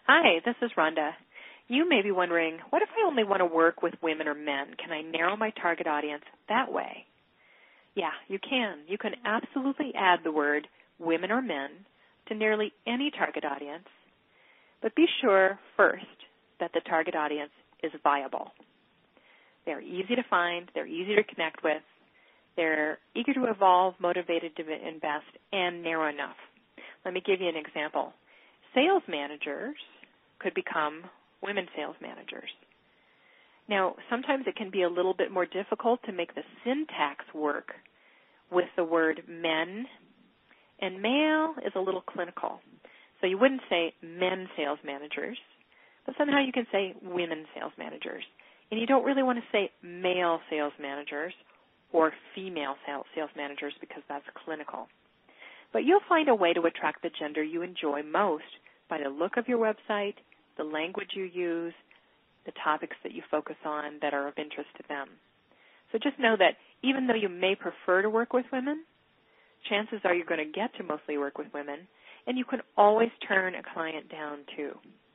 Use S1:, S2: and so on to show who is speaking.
S1: Hi, this is Rhonda. You may be wondering, what if I only want to work with women or men? Can I narrow my target audience that way? Yeah, you can. You can absolutely add the word women or men to nearly any target audience, but be sure first that the target audience is viable. They're easy to find, they're easy to connect with, they're eager to evolve, motivated to invest, and narrow enough. Let me give you an example. Sales managers could become women sales managers. Now, sometimes it can be a little bit more difficult to make the syntax work with the word men, and male is a little clinical. So you wouldn't say men sales managers, but somehow you can say women sales managers. And you don't really want to say male sales managers or female sales managers because that's clinical. But you'll find a way to attract the gender you enjoy most by the look of your website, the language you use, the topics that you focus on that are of interest to them. So just know that even though you may prefer to work with women, chances are you're going to get to mostly work with women, and you can always turn a client down too.